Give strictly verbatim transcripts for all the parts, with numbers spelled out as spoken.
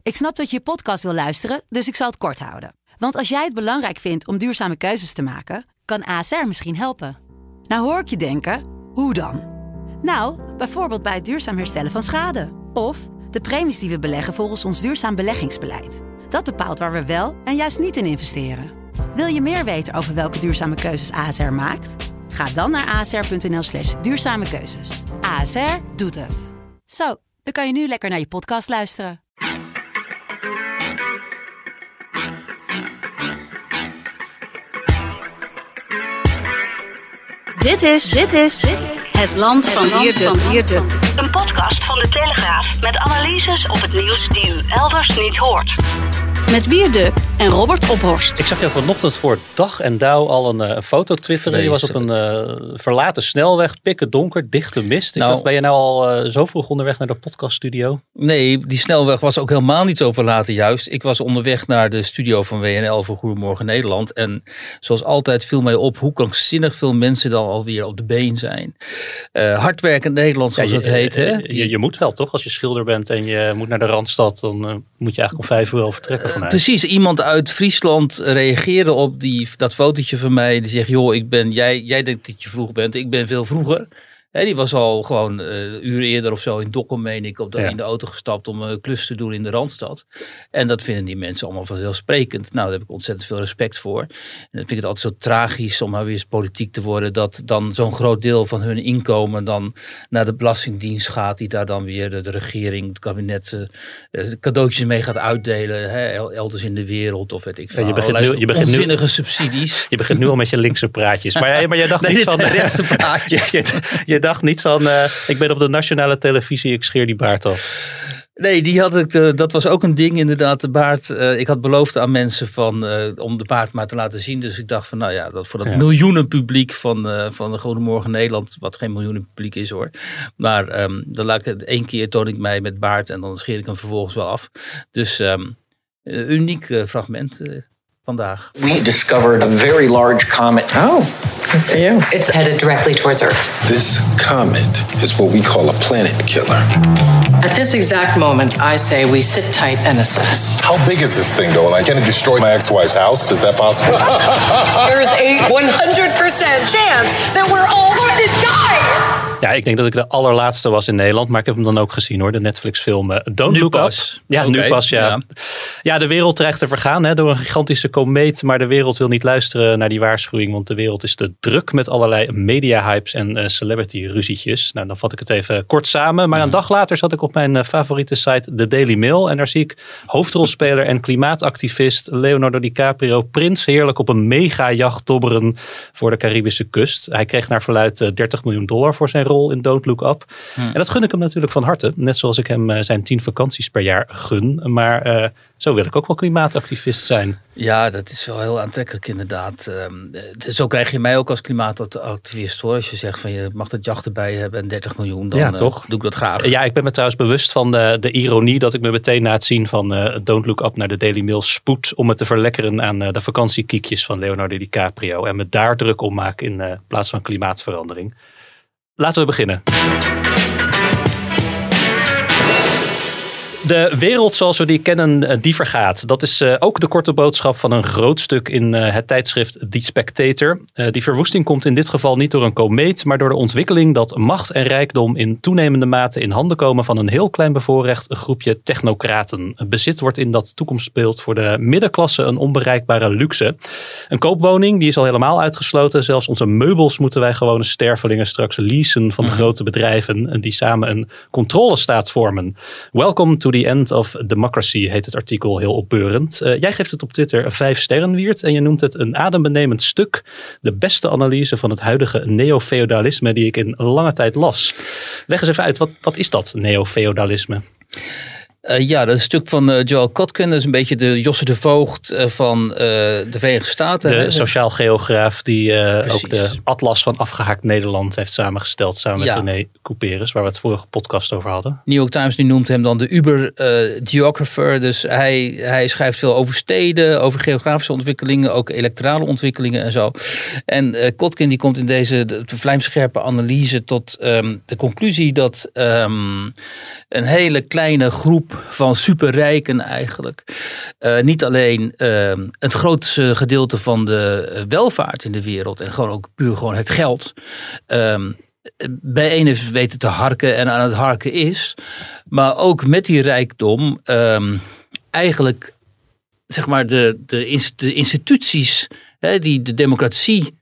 Ik snap dat je je podcast wil luisteren, dus ik zal het kort houden. Want als jij het belangrijk vindt om duurzame keuzes te maken, kan A S R misschien helpen. Nou hoor ik je denken, hoe dan? Nou, bijvoorbeeld bij het duurzaam herstellen van schade. Of de premies die we beleggen volgens ons duurzaam beleggingsbeleid. Dat bepaalt waar we wel en juist niet in investeren. Wil je meer weten over welke duurzame keuzes A S R maakt? Ga dan naar asr.nl slash duurzame keuzes. A S R doet het. Zo, dan kan je nu lekker naar je podcast luisteren. Dit is, dit is Het Land van Wierde. Een podcast van De Telegraaf met analyses op het nieuws die u elders niet hoort. Met Wierde en Robert Ophorst. Ik zag jou vanochtend voor dag en dauw al een, een foto twitteren. Je was op een uh, verlaten snelweg, pikken donker, dichte mist. Ik nou, dacht, ben je nou al uh, zo vroeg onderweg naar de podcaststudio? Nee, die snelweg was ook helemaal niet zo verlaten juist. Ik was onderweg naar de studio van W N L voor Goedemorgen Nederland. En zoals altijd viel mij op hoe krankzinnig veel mensen dan alweer op de been zijn. Uh, hardwerkend Nederland, zoals ja, je, het heet. Hè? Je, je, je moet wel toch, als je schilder bent en je moet naar de Randstad, dan uh, moet je eigenlijk om vijf uur al vertrekken vanuit. Precies, iemand uit Friesland reageerde op die, dat fotootje van mij. Die zegt, joh, ik ben, jij, jij denkt dat je vroeg bent, ik ben veel vroeger. He, die was al gewoon uh, een uur eerder of zo in Dokkum, meen ik, op de, ja. in de auto gestapt om een klus te doen in de Randstad. En dat vinden die mensen allemaal vanzelfsprekend. Nou, daar heb ik ontzettend veel respect voor. En dan vind ik het altijd zo tragisch om nou weer eens politiek te worden, dat dan zo'n groot deel van hun inkomen dan naar de Belastingdienst gaat, die daar dan weer de, de regering, het kabinet, uh, cadeautjes mee gaat uitdelen, he, elders in de wereld of weet ik veel. Ja, je begint nu, je begint onzinnige nu, subsidies. Je begint nu al met je linkse praatjes. Maar, maar jij dacht nee, niet dit van... zijn rechtse praatjes. je, je, je dacht niet van, uh, ik ben op de nationale televisie, ik scheer die baard af. Nee, die had ik, uh, dat was ook een ding inderdaad, de baard. Uh, ik had beloofd aan mensen van, uh, om de baard maar te laten zien. Dus ik dacht van, nou ja, dat voor dat ja. miljoenen publiek van, uh, van de Goedemorgen Nederland, wat geen miljoenen publiek is hoor. Maar um, dan laat ik het één keer toon ik mij met baard en dan scheer ik hem vervolgens wel af. Dus um, uh, uniek uh, fragment uh, vandaag. We discovered a very large comet. Oh, good for you. It's headed directly towards Earth. This comet is what we call a planet killer. At this exact moment, I say we sit tight and assess. How big is this thing, though? Like, can it destroy my ex-wife's house? Is that possible? There's a one hundred percent chance that we're all going to die! Ja, ik denk dat ik de allerlaatste was in Nederland, maar ik heb hem dan ook gezien hoor, de Netflix film uh, Don't nu Look pas. Up. Ja, okay. nu pas, ja. ja. Ja, de wereld dreigt te vergaan hè, door een gigantische komeet, maar de wereld wil niet luisteren naar die waarschuwing, want de wereld is te druk met allerlei media-hypes en uh, celebrity-ruzietjes. Nou, dan vat ik het even kort samen, maar een dag later zat ik op mijn uh, favoriete site, The Daily Mail, en daar zie ik hoofdrolspeler en klimaatactivist Leonardo DiCaprio prins heerlijk op een mega-jacht dobberen voor de Caribische kust. Hij kreeg naar verluidt uh, dertig miljoen dollar voor zijn rol in Don't Look Up. Hmm. En dat gun ik hem natuurlijk van harte. Net zoals ik hem uh, zijn tien vakanties per jaar gun. Maar uh, zo wil ik ook wel klimaatactivist zijn. Ja, dat is wel heel aantrekkelijk inderdaad. Um, zo krijg je mij ook als klimaatactivist hoor. Als je zegt van je mag dat jacht erbij hebben en dertig miljoen, dan ja, toch? Uh, doe ik dat graag. Ja, ik ben me trouwens bewust van de, de ironie dat ik me meteen na het zien van uh, Don't Look Up naar de Daily Mail spoed om het te verlekkeren aan uh, de vakantiekiekjes van Leonardo DiCaprio. En me daar druk om maak in uh, plaats van klimaatverandering. Laten we beginnen. De wereld zoals we die kennen, die vergaat. Dat is uh, ook de korte boodschap van een groot stuk in uh, het tijdschrift The Spectator. Uh, die verwoesting komt in dit geval niet door een komeet, maar door de ontwikkeling dat macht en rijkdom in toenemende mate in handen komen van een heel klein bevoorrecht groepje technocraten. Bezit wordt in dat toekomstbeeld voor de middenklasse een onbereikbare luxe. Een koopwoning, die is al helemaal uitgesloten. Zelfs onze meubels moeten wij gewone stervelingen straks leasen van de grote bedrijven die samen een controlestaat vormen. Welcome to the end of democracy heet het artikel heel opbeurend. Uh, jij geeft het op Twitter vijf sterren, Wiert, en je noemt het een adembenemend stuk. De beste analyse van het huidige neofeudalisme die ik in lange tijd las. Leg eens even uit, wat, wat is dat neofeudalisme? Uh, ja, dat is een stuk van uh, Joel Kotkin. Dat is een beetje de Josse de Voogd uh, van uh, de Verenigde Staten. De hè? sociaal geograaf die uh, ook de atlas van afgehaakt Nederland heeft samengesteld samen met ja. René Couperus, waar we het vorige podcast over hadden. New York Times die noemt hem dan de Uber-geographer. Uh, dus hij, hij schrijft veel over steden, over geografische ontwikkelingen, ook electorale ontwikkelingen en zo. En uh, Kotkin die komt in deze de, de vlijmscherpe analyse tot um, de conclusie dat um, een hele kleine groep groep van superrijken eigenlijk uh, niet alleen uh, het grootste gedeelte van de welvaart in de wereld en gewoon ook puur gewoon het geld um, bijeen heeft weten te harken en aan het harken is, maar ook met die rijkdom um, eigenlijk zeg maar de, de, de instituties hè, die de democratie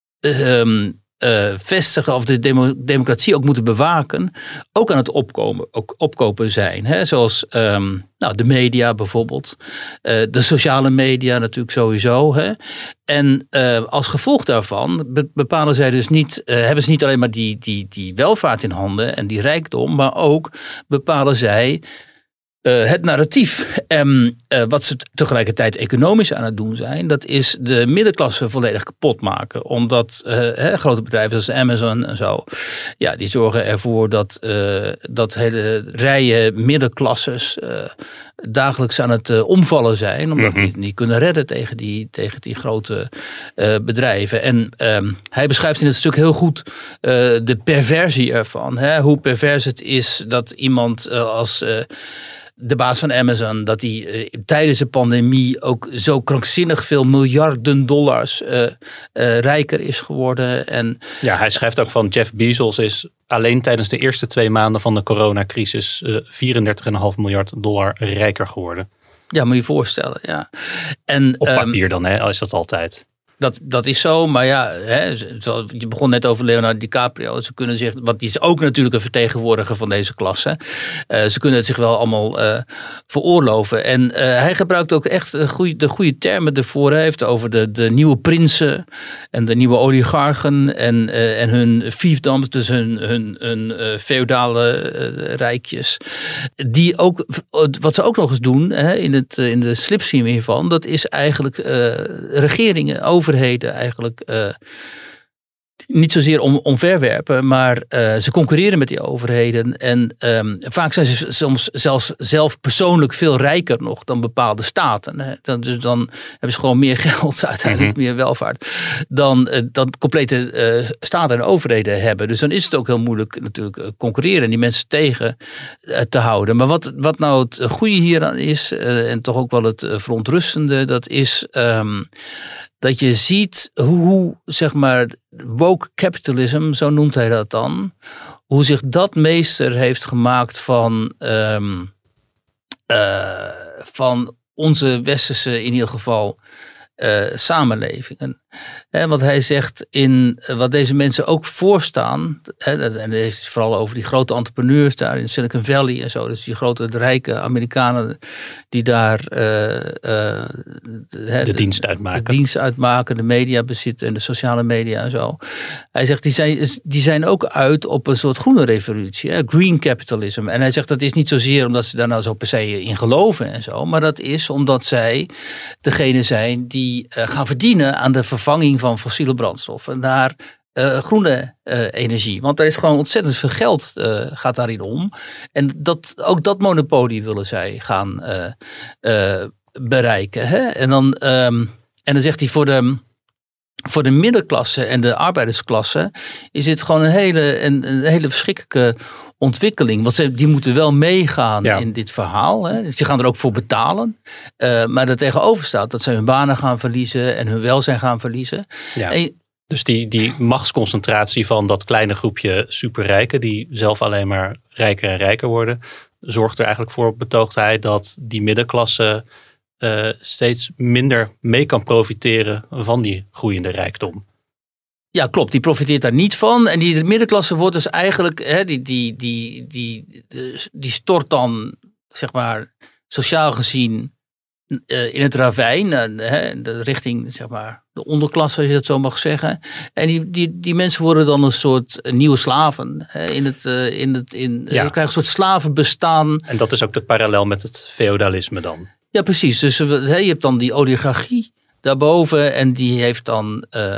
um, Uh, vestigen of de demo- democratie ook moeten bewaken, ook aan het opkomen, ook opkopen zijn. Hè? Zoals um, nou, de media bijvoorbeeld, uh, de sociale media natuurlijk sowieso. Hè? En uh, als gevolg daarvan be- bepalen zij dus niet, uh, hebben ze niet alleen maar die, die, die welvaart in handen en die rijkdom, maar ook bepalen zij Uh, het narratief. En uh, wat ze tegelijkertijd economisch aan het doen zijn, dat is de middenklasse volledig kapot maken. Omdat uh, hè, grote bedrijven zoals Amazon en zo, ja, die zorgen ervoor dat, uh, dat hele rijen middenklasses uh, dagelijks aan het uh, omvallen zijn. Omdat mm-hmm. die niet kunnen redden tegen die, tegen die grote uh, bedrijven. En um, hij beschrijft in het stuk heel goed uh, de perversie ervan. Hè? Hoe pervers het is dat iemand uh, als Uh, de baas van Amazon, dat hij uh, tijdens de pandemie ook zo krankzinnig veel miljarden dollars uh, uh, rijker is geworden. En, ja, hij schrijft ook van Jeff Bezos is alleen tijdens de eerste twee maanden van de coronacrisis uh, vierendertig komma vijf miljard dollar rijker geworden. Ja, moet je je voorstellen. Ja. En, Op papier um, dan, hè, is dat altijd. Dat, dat is zo, maar ja, hè, je begon net over Leonardo DiCaprio. Ze kunnen zich, want die is ook natuurlijk een vertegenwoordiger van deze klasse. Uh, ze kunnen het zich wel allemaal uh, veroorloven. En uh, hij gebruikt ook echt de goede, de goede termen ervoor. Hij heeft over de, de nieuwe prinsen en de nieuwe oligarchen en, uh, en hun fiefdoms, dus hun, hun, hun uh, feodale uh, rijkjes. Die ook, wat ze ook nog eens doen, hè, in, het, in de slipstream hiervan, dat is eigenlijk uh, regeringen over eigenlijk uh, niet zozeer om, omverwerpen, maar uh, ze concurreren met die overheden. En um, vaak zijn ze soms zelfs zelf persoonlijk veel rijker nog dan bepaalde staten. Hè. Dan, dus dan hebben ze gewoon meer geld, uiteindelijk mm-hmm. meer welvaart, dan, uh, dan complete uh, staten en overheden hebben. Dus dan is het ook heel moeilijk natuurlijk uh, concurreren en die mensen tegen uh, te houden. Maar wat, wat nou het goede hieraan is, uh, en toch ook wel het uh, verontrustende, dat is Um, dat je ziet hoe, zeg maar, woke capitalism, zo noemt hij dat dan, hoe zich dat meester heeft gemaakt van, um, uh, van onze westerse, in ieder geval, uh, samenlevingen. He, wat hij zegt, in wat deze mensen ook voorstaan, he, en hij heeft het vooral over die grote entrepreneurs daar in Silicon Valley en zo, dus die grote rijke Amerikanen die daar uh, uh, de, de dienst uitmaken. De dienst uitmaken, de media bezitten en de sociale media en zo. Hij zegt, die zijn, die zijn ook uit op een soort groene revolutie, he, green capitalism. En hij zegt, dat is niet zozeer omdat ze daar nou zo per se in geloven en zo, maar dat is omdat zij degene zijn die uh, gaan verdienen aan de vervanging van fossiele brandstoffen naar uh, groene uh, energie. Want er is gewoon ontzettend veel geld uh, gaat daarin om. En dat, ook dat monopolie willen zij gaan uh, uh, bereiken. Hè? En, dan, um, en dan zegt hij voor de, voor de middenklasse en de arbeidersklasse is dit gewoon een hele, een, een hele verschrikkelijke ontwikkeling. Want ze, die moeten wel meegaan ja. in dit verhaal. Hè. Dus die gaan er ook voor betalen. Uh, maar er tegenover staat dat ze hun banen gaan verliezen en hun welzijn gaan verliezen. Ja. En, dus die, die machtsconcentratie van dat kleine groepje superrijken, die zelf alleen maar rijker en rijker worden, zorgt er eigenlijk voor, betoogt hij, dat die middenklasse uh, steeds minder mee kan profiteren van die groeiende rijkdom. Ja, klopt. Die profiteert daar niet van. En die middenklasse wordt dus eigenlijk, hè, die, die, die, die, die stort dan, zeg maar, sociaal gezien uh, in het ravijn, uh, hè, de richting, zeg maar, de onderklasse, als je dat zo mag zeggen. En die, die, die mensen worden dan een soort nieuwe slaven. Hè, in het, uh, in het, in, ja. Je krijgt een soort slavenbestaan. En dat is ook het parallel met het feodalisme dan. Ja, precies. Dus hè, je hebt dan die oligarchie daarboven en die heeft dan Uh,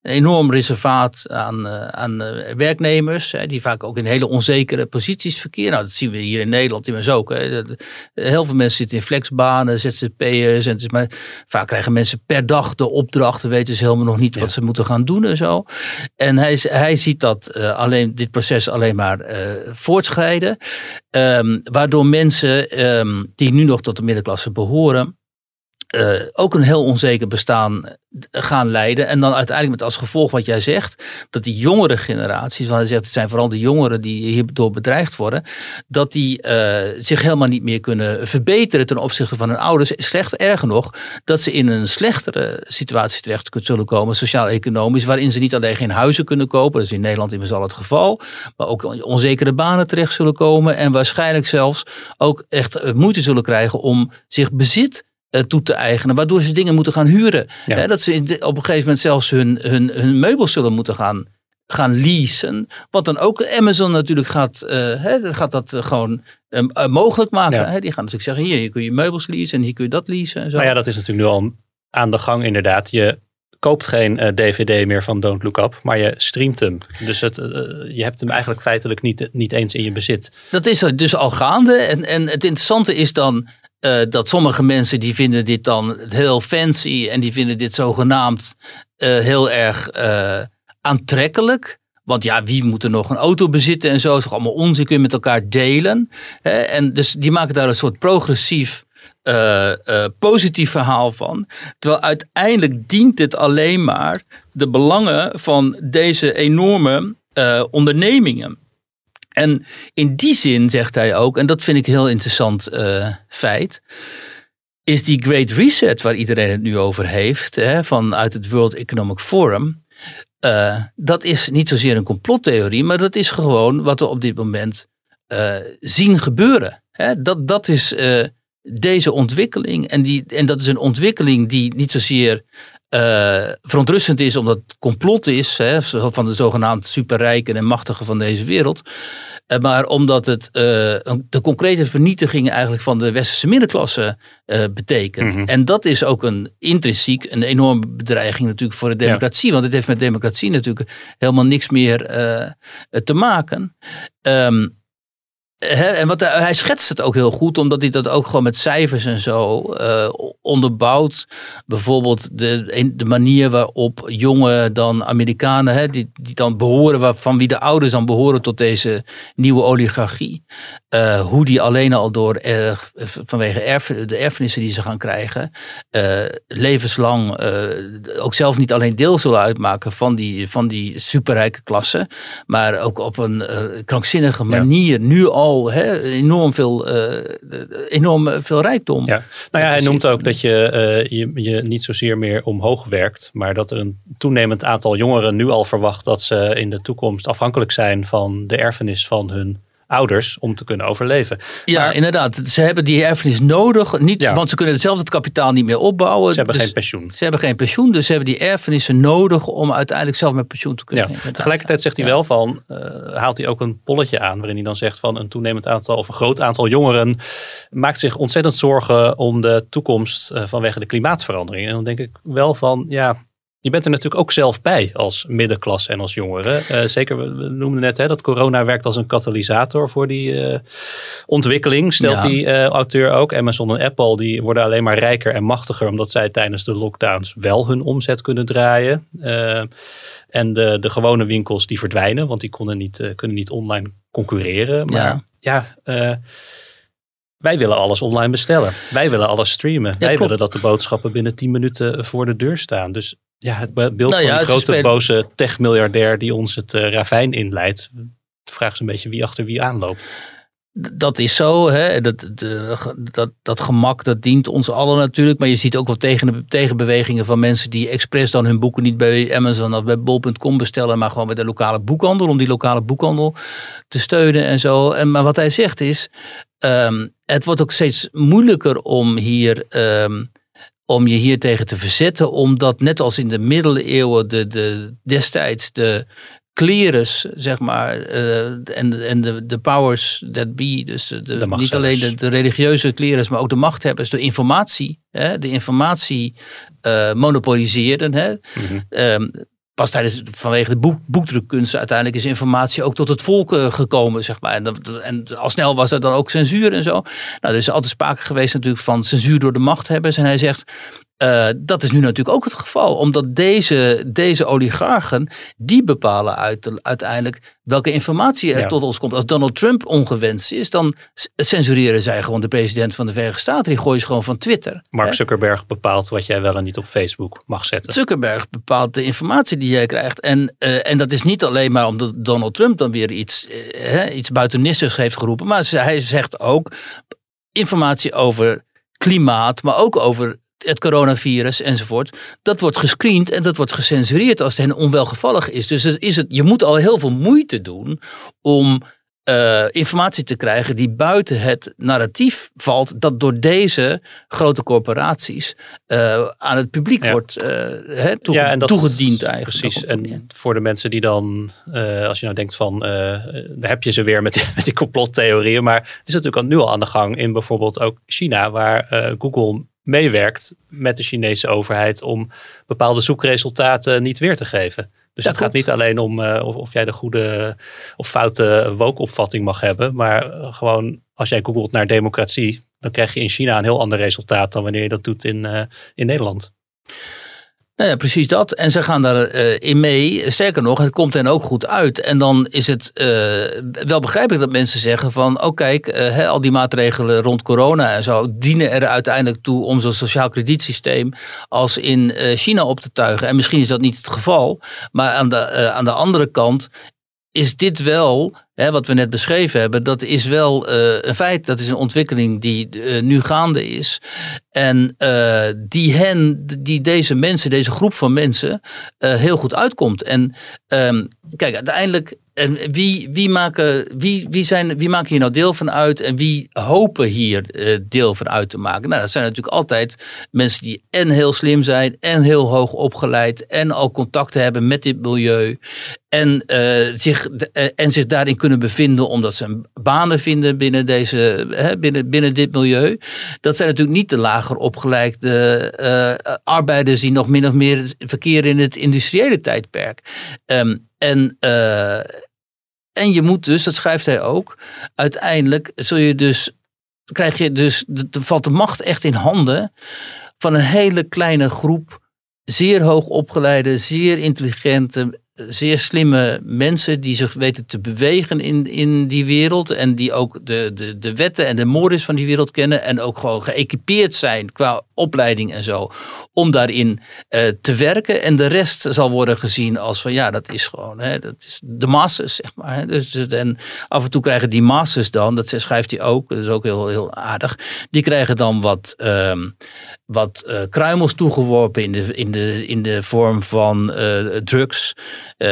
enorm reservaat aan, uh, aan uh, werknemers. Hè, die vaak ook in hele onzekere posities verkeren. Nou, dat zien we hier in Nederland immers ook. Hè. Heel veel mensen zitten in flexbanen, Z Z P'ers. En het is maar, vaak krijgen mensen per dag de opdrachten. Weten ze helemaal nog niet ja. wat ze moeten gaan doen en zo. En hij, hij ziet dat uh, alleen, dit proces alleen maar uh, voortschrijden. Um, waardoor mensen um, die nu nog tot de middenklasse behoren. Uh, ook een heel onzeker bestaan gaan leiden. En dan uiteindelijk met als gevolg wat jij zegt. Dat die jongere generaties. Want hij zegt het zijn vooral de jongeren die hierdoor bedreigd worden. Dat die uh, zich helemaal niet meer kunnen verbeteren ten opzichte van hun ouders. Slecht, erger nog. Dat ze in een slechtere situatie terecht zullen komen. Sociaal-economisch. Waarin ze niet alleen geen huizen kunnen kopen. Dat is in Nederland immers al het geval. Maar ook onzekere banen terecht zullen komen. En waarschijnlijk zelfs ook echt moeite zullen krijgen om zich bezit toe te eigenen, waardoor ze dingen moeten gaan huren. Ja. Hè, dat ze op een gegeven moment zelfs hun, hun, hun meubels zullen moeten gaan, gaan leasen. Wat dan ook Amazon natuurlijk gaat, uh, hè, gaat dat uh, gewoon uh, mogelijk maken. Ja. Hè, die gaan natuurlijk zeggen, hier, hier kun je meubels leasen en hier kun je dat leasen. En zo. Nou ja, dat is natuurlijk nu al aan de gang inderdaad. Je koopt geen uh, D V D meer van Don't Look Up, maar je streamt hem. Dus het, uh, je hebt hem eigenlijk feitelijk niet, niet eens in je bezit. Dat is dus al gaande. En, en het interessante is dan Uh, dat sommige mensen die vinden dit dan heel fancy en die vinden dit zogenaamd uh, heel erg uh, aantrekkelijk. Want ja, wie moet er nog een auto bezitten en zo? Dat is toch allemaal onzin, kun je met elkaar delen. Hè? En dus die maken daar een soort progressief uh, uh, positief verhaal van. Terwijl uiteindelijk dient dit alleen maar de belangen van deze enorme uh, ondernemingen. En in die zin zegt hij ook, en dat vind ik een heel interessant uh, feit, is die Great Reset waar iedereen het nu over heeft, hè, vanuit het World Economic Forum, uh, dat is niet zozeer een complottheorie, maar dat is gewoon wat we op dit moment uh, zien gebeuren. Hè. Dat, dat is uh, deze ontwikkeling en, die, en dat is een ontwikkeling die niet zozeer Uh, verontrustend is omdat het complot is, hè, van de zogenaamde superrijken en machtigen van deze wereld. Uh, maar omdat het uh, de concrete vernietiging eigenlijk van de westerse middenklasse uh, betekent. Mm-hmm. En dat is ook een intrinsiek een enorme bedreiging natuurlijk voor de democratie. Ja. Want het heeft met democratie natuurlijk helemaal niks meer uh, te maken. Um, He, en wat hij, hij schetst het ook heel goed, omdat hij dat ook gewoon met cijfers en zo uh, onderbouwt. Bijvoorbeeld de, de manier waarop jonge dan Amerikanen, he, die, die dan behoren, waar, van wie de ouders dan behoren tot deze nieuwe oligarchie. Uh, hoe die alleen al door, uh, vanwege erf, de erfenissen die ze gaan krijgen, uh, levenslang uh, ook zelf niet alleen deel zullen uitmaken van die, van die superrijke klasse, maar ook op een uh, krankzinnige manier ja. nu al He, enorm, veel, uh, enorm veel rijkdom. Ja. Nou ja, hij noemt ook dat je, uh, je je niet zozeer meer omhoog werkt, maar dat er een toenemend aantal jongeren nu al verwacht dat ze in de toekomst afhankelijk zijn van de erfenis van hun ouders om te kunnen overleven. Ja, maar, inderdaad. Ze hebben die erfenis nodig, niet, ja. want ze kunnen zelf het kapitaal niet meer opbouwen. Ze hebben dus geen pensioen. Ze hebben geen pensioen, dus ze hebben die erfenissen nodig om uiteindelijk zelf met pensioen te kunnen. Ja. Tegelijkertijd zegt hij ja. wel van, uh, haalt hij ook een polletje aan waarin hij dan zegt van een toenemend aantal of een groot aantal jongeren maakt zich ontzettend zorgen om de toekomst uh, vanwege de klimaatverandering. En dan denk ik wel van, ja, je bent er natuurlijk ook zelf bij als middenklasse en als jongeren. Uh, zeker, we noemden net hè, dat corona werkt als een katalysator voor die uh, ontwikkeling. Stelt ja. die uh, auteur ook. Amazon en Apple die worden alleen maar rijker en machtiger omdat zij tijdens de lockdowns wel hun omzet kunnen draaien. Uh, en de, de gewone winkels die verdwijnen, want die konden niet, uh, kunnen niet online concurreren. Maar ja, ja uh, wij willen alles online bestellen. Wij willen alles streamen. Ja, wij klopt. willen dat de boodschappen binnen tien minuten voor de deur staan. Dus ja, het beeld nou van ja, de grote spelen... boze tech-miljardair die ons het uh, ravijn inleidt. De vraag is een beetje wie achter wie aanloopt. Dat is zo. Hè? Dat, de, dat, dat gemak dat dient ons allen natuurlijk. Maar je ziet ook wel tegen, tegenbewegingen van mensen die expres dan hun boeken niet bij Amazon of bij bol punt com bestellen. Maar gewoon bij de lokale boekhandel. Om die lokale boekhandel te steunen en zo. En, maar wat hij zegt is, um, het wordt ook steeds moeilijker om hier... Um, om je hier tegen te verzetten, omdat net als in de middeleeuwen de, de, destijds de clerus, zeg maar, uh, en, en de, de powers that be, dus de, de niet alleen de, de religieuze clerus, maar ook de machthebbers, de informatie, hè, de informatie uh, monopoliseerden. Hè. Mm-hmm. Um, pas tijdens, vanwege de boek, boekdrukkunsten uiteindelijk is informatie ook tot het volk uh, gekomen, zeg maar. En, dat, en al snel was er dan ook censuur en zo. Nou, er is altijd sprake geweest natuurlijk van censuur door de machthebbers. En hij zegt, uh, dat is nu natuurlijk ook het geval. Omdat deze, deze oligarchen, die bepalen uit, uiteindelijk welke informatie er ja. tot ons komt. Als Donald Trump ongewenst is, dan censureren zij gewoon de president van de Verenigde Staten. Die gooien ze gewoon van Twitter. Mark hè? Zuckerberg bepaalt wat jij wel en niet op Facebook mag zetten. Zuckerberg bepaalt de informatie die jij krijgt. En, uh, en dat is niet alleen maar omdat Donald Trump dan weer iets, uh, iets buitenistigs heeft geroepen. Maar hij zegt ook informatie over klimaat, maar ook over het coronavirus enzovoort. Dat wordt gescreend en dat wordt gecensureerd als het hen onwelgevallig is. Dus is het, je moet al heel veel moeite doen om uh, informatie te krijgen die buiten het narratief valt dat door deze grote corporaties uh, aan het publiek ja. wordt uh, he, toege- ja, en dat, toegediend eigenlijk. Precies. En voor de mensen die dan, uh, als je nou denkt van, uh, daar heb je ze weer met die, met die complottheorieën, maar het is natuurlijk al nu al aan de gang in bijvoorbeeld ook China, waar uh, Google meewerkt met de Chinese overheid om bepaalde zoekresultaten niet weer te geven. Dus dat het gaat niet alleen om uh, of, of jij de goede of foute woke-opvatting mag hebben, maar uh, gewoon als jij googelt naar democratie, dan krijg je in China een heel ander resultaat dan wanneer je dat doet in, uh, in Nederland. Nou ja, precies dat. En ze gaan daar uh, in mee. Sterker nog, het komt hen ook goed uit. En dan is het uh, wel begrijpelijk dat mensen zeggen van, oh kijk, uh, he, al die maatregelen rond corona en zo dienen er uiteindelijk toe om zo'n sociaal kredietsysteem als in uh, China op te tuigen. En misschien is dat niet het geval. Maar aan de, uh, aan de andere kant is dit wel, hè, wat we net beschreven hebben, dat is wel uh, een feit, dat is een ontwikkeling die uh, nu gaande is. En uh, die hen, die deze mensen, deze groep van mensen, uh, heel goed uitkomt. En um, kijk, uiteindelijk, en wie, wie, maken, wie, wie, zijn, wie maken hier nou deel van uit en wie hopen hier uh, deel van uit te maken? Nou, dat zijn natuurlijk altijd mensen die en heel slim zijn en heel hoog opgeleid en al contacten hebben met dit milieu. En, uh, zich, uh, en zich daarin kunnen bevinden omdat ze banen vinden binnen, deze, uh, binnen, binnen dit milieu. Dat zijn natuurlijk niet de lager opgeleide uh, arbeiders die nog min of meer verkeren in het industriële tijdperk. Um, en, uh, en je moet dus, dat schrijft hij ook, uiteindelijk zul je dus, krijg je dus, dan valt de macht echt in handen van een hele kleine groep zeer hoog opgeleide, zeer intelligente, zeer slimme mensen die zich weten te bewegen in, in die wereld. En die ook de, de, de wetten en de mores van die wereld kennen. En ook gewoon geëquipeerd zijn qua opleiding en zo. Om daarin uh, te werken. En de rest zal worden gezien als van ja, dat is gewoon, hè, dat is de masses, zeg maar. Hè. Dus, en af en toe krijgen die masses dan, dat schrijft hij ook, dat is ook heel, heel aardig. Die krijgen dan wat, um, wat uh, kruimels toegeworpen in de, in de, in de vorm van uh, drugs. Uh,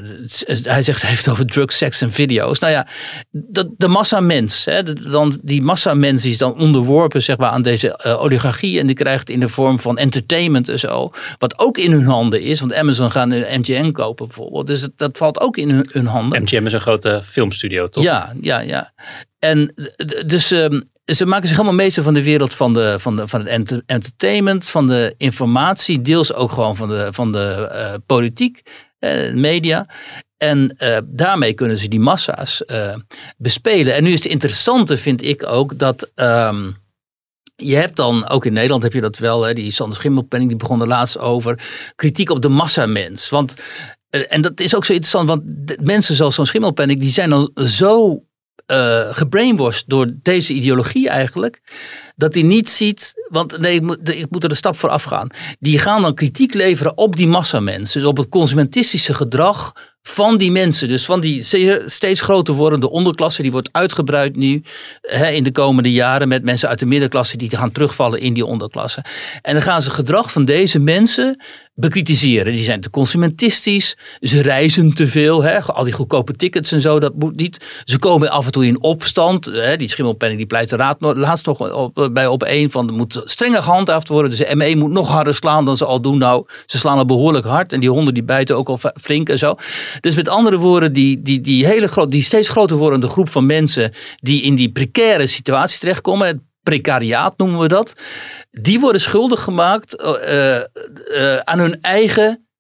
hij zegt, hij heeft het over drugs, seks en video's. Nou ja, de, de massamens, hè, de, dan, die massamens die is dan onderworpen, zeg maar, aan deze uh, oligarchie en die krijgt in de vorm van entertainment en zo, wat ook in hun handen is, want Amazon gaan M G M kopen bijvoorbeeld, dus dat, dat valt ook in hun, hun handen. M G M is een grote filmstudio, toch? Ja, ja, ja. En dus um, ze maken zich helemaal meester van de wereld van, de, van, de, van het enter- entertainment, van de informatie, deels ook gewoon van de, van de uh, politiek. Uh, media. En uh, daarmee kunnen ze die massa's uh, bespelen. En nu is het interessante, vind ik ook, dat um, je hebt dan, ook in Nederland heb je dat wel, hè, die Sander Schimmelpenninck, die begon er laatst over, kritiek op de massamens. Want, uh, en dat is ook zo interessant, want de, mensen zoals zo'n Schimmelpenninck, die zijn dan zo uh, gebrainwashed door deze ideologie eigenlijk, dat hij niet ziet, want nee, ik moet, ik moet er een stap voor afgaan. Die gaan dan kritiek leveren op die massamensen. Dus op het consumentistische gedrag van die mensen. Dus van die steeds groter wordende onderklasse. Die wordt uitgebreid nu hè, in de komende jaren met mensen uit de middenklasse die gaan terugvallen in die onderklasse. En dan gaan ze gedrag van deze mensen bekritiseren. Die zijn te consumentistisch. Ze reizen te veel. Hè, al die goedkope tickets en zo, dat moet niet. Ze komen af en toe in opstand. Hè, die Schimmelpenninck die pleit de raad laatst toch op bij op één van er moet strenger gehandhaafd worden. Dus de M één moet nog harder slaan dan ze al doen. Nou, ze slaan al behoorlijk hard en die honden die bijten ook al flink en zo. Dus met andere woorden, die, die, die hele grote, die steeds groter wordende groep van mensen die in die precaire situatie terechtkomen, het precariaat noemen we dat, die worden schuldig gemaakt uh, uh, aan hun eigen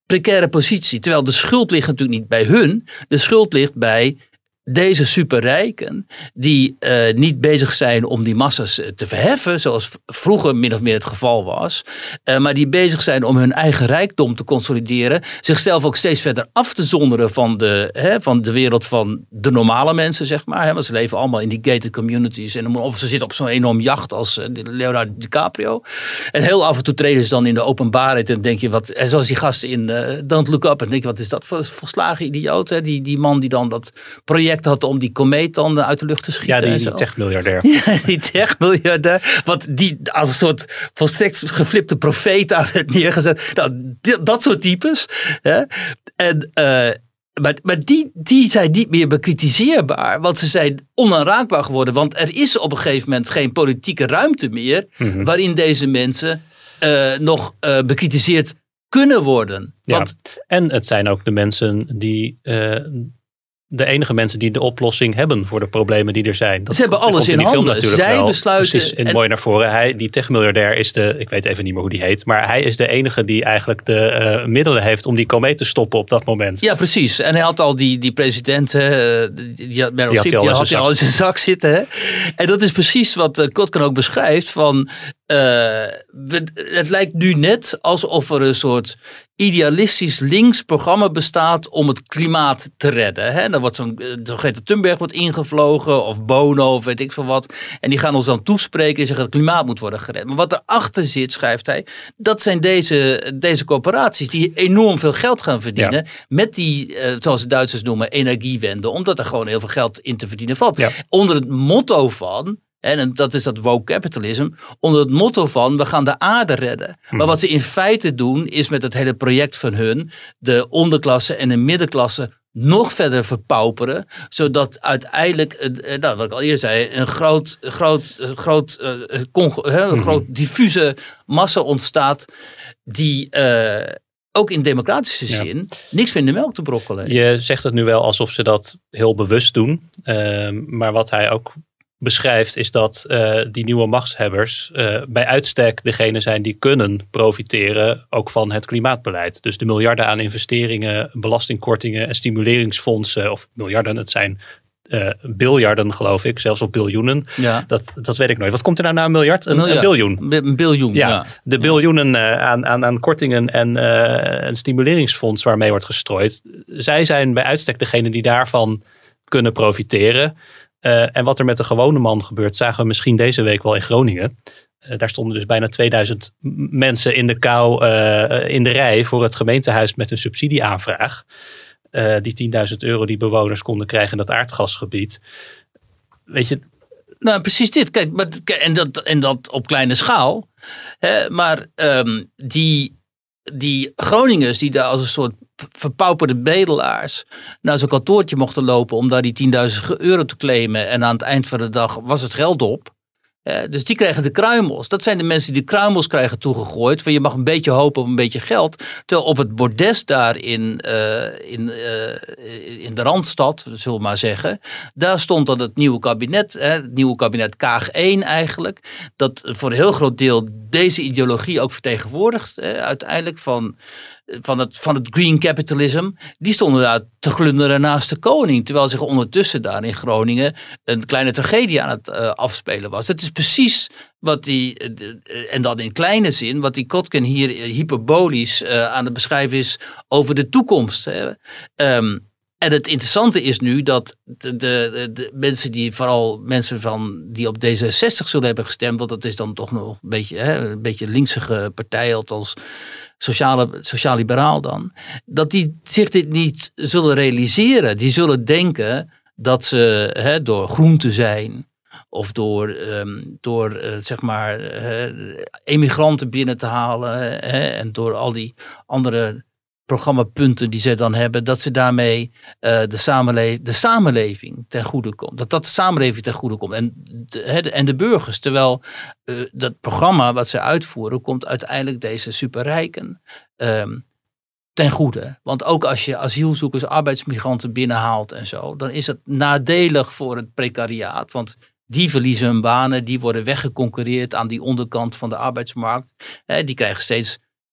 precaire positie. Terwijl de schuld ligt natuurlijk niet bij hun. De schuld ligt bij deze superrijken die uh, niet bezig zijn om die massa's te verheffen, zoals vroeger min of meer het geval was, uh, maar die bezig zijn om hun eigen rijkdom te consolideren, zichzelf ook steeds verder af te zonderen van de, hè, van de wereld van de normale mensen, zeg maar. Hè, want ze leven allemaal in die gated communities en op, ze zitten op zo'n enorm jacht als uh, Leonardo DiCaprio. En heel af en toe treden ze dan in de openbaarheid en denk je, wat, en zoals die gasten in uh, Don't Look Up, en denk je, wat is dat voor volslagen idioot, hè? Die, die man die dan dat project had om die komeet dan uit de lucht te schieten. Ja, die, en zo. die techmiljardair. Ja, die techmiljardair. Wat die als een soort volstrekt geflipte profeet daar werd neergezet. Nou, die, dat soort types. Hè? En, uh, maar maar die, die zijn niet meer bekritiseerbaar. Want ze zijn onaanraakbaar geworden. Want er is op een gegeven moment geen politieke ruimte meer. Mm-hmm. Waarin deze mensen uh, nog uh, bekritiseerd kunnen worden. Want, ja. En het zijn ook de mensen die... Uh, de enige mensen die de oplossing hebben voor de problemen die er zijn. Dat, ze hebben alles in, in handen. Zij wel. besluiten. Precies, in en, mooi naar voren. Hij, die techmiljardair is de, ik weet even niet meer hoe die heet, maar hij is de enige die eigenlijk de uh, middelen heeft om die komeet te stoppen op dat moment. Ja, precies. En hij had al die, die president, uh, die, die had Meryl die had hij al, had al in zijn zak zitten. Hè? En dat is precies wat uh, Kotkin ook beschrijft van, uh, we, het lijkt nu net alsof er een soort idealistisch links programma bestaat om het klimaat te redden. Hè? Dan wordt zo'n zo Greta Thunberg wordt ingevlogen of Bono of weet ik veel wat. En die gaan ons dan toespreken en zeggen dat het klimaat moet worden gered. Maar wat erachter zit, schrijft hij, dat zijn deze, deze corporaties die enorm veel geld gaan verdienen ja. met die, uh, zoals de Duitsers noemen, energiewende. Omdat er gewoon heel veel geld in te verdienen valt. Ja. Onder het motto van... En dat is dat woke capitalism. Onder het motto van we gaan de aarde redden. Hmm. Maar wat ze in feite doen is met het hele project van hun de onderklasse en de middenklasse nog verder verpauperen. Zodat uiteindelijk, nou, wat ik al eerder zei, een groot, groot, groot, uh, con, uh, een groot diffuse massa ontstaat die uh, ook in democratische zin ja. niks meer in de melk te brokkelen. Je zegt het nu wel alsof ze dat heel bewust doen. Uh, maar wat hij ook beschrijft is dat uh, die nieuwe machtshebbers uh, bij uitstek degene zijn die kunnen profiteren ook van het klimaatbeleid. Dus de miljarden aan investeringen, belastingkortingen en stimuleringsfondsen, of miljarden, het zijn uh, biljarden geloof ik, zelfs op biljoenen. Ja. Dat, dat weet ik nooit. Wat komt er nou na een miljard? Een, een, een biljoen. Een biljoen, ja. ja. De biljoenen uh, aan, aan, aan kortingen en uh, een stimuleringsfonds waarmee wordt gestrooid. Zij zijn bij uitstek degene die daarvan kunnen profiteren. Uh, en wat er met de gewone man gebeurt, zagen we misschien deze week wel in Groningen. Uh, daar stonden dus bijna tweeduizend mensen in de kou uh, in de rij voor het gemeentehuis met een subsidieaanvraag. Uh, die tienduizend euro die bewoners konden krijgen in dat aardgasgebied. Weet je... Nou, precies dit. Kijk, maar, en, dat, en dat op kleine schaal. Hè, maar um, die, die Groningers die daar als een soort verpauperde bedelaars naar zo'n kantoortje mochten lopen om daar die tienduizend euro te claimen. En aan het eind van de dag was het geld op. Uh, dus die krijgen de kruimels. Dat zijn de mensen die de kruimels krijgen toegegooid. Van je mag een beetje hopen op een beetje geld. Terwijl op het bordes daar in, uh, in, uh, in de Randstad, zullen we maar zeggen. Daar stond dan het nieuwe kabinet. Hè, het nieuwe kabinet Kaag één eigenlijk. Dat voor een heel groot deel deze ideologie ook vertegenwoordigt. Hè, uiteindelijk van... Van het, van het green capitalism, die stonden daar te glunderen naast de koning. Terwijl zich ondertussen daar in Groningen een kleine tragedie aan het uh, afspelen was. Dat is precies wat die, uh, en dan in kleine zin, wat die Kotkin hier uh, hyperbolisch uh, aan het beschrijven is over de toekomst. Hè. Um, En het interessante is nu dat de, de, de mensen die, vooral mensen van die op D zesenzestig zullen hebben gestemd, want dat is dan toch nog een beetje, hè, een beetje linksige partij, althans sociale, sociaal-liberaal dan, dat die zich dit niet zullen realiseren. Die zullen denken dat ze hè, door groen te zijn of door, um, door uh, zeg maar uh, emigranten binnen te halen hè, en door al die andere programmapunten die ze dan hebben, dat ze daarmee uh, de, samenle- de samenleving ten goede komt. Dat dat de samenleving ten goede komt. En de, en de burgers. Terwijl uh, dat programma wat ze uitvoeren, komt uiteindelijk deze superrijken um, ten goede. Want ook als je asielzoekers, arbeidsmigranten binnenhaalt en zo, dan is het nadelig voor het precariaat. Want die verliezen hun banen, die worden weggeconcurreerd aan die onderkant van de arbeidsmarkt. Hè, die krijgen steeds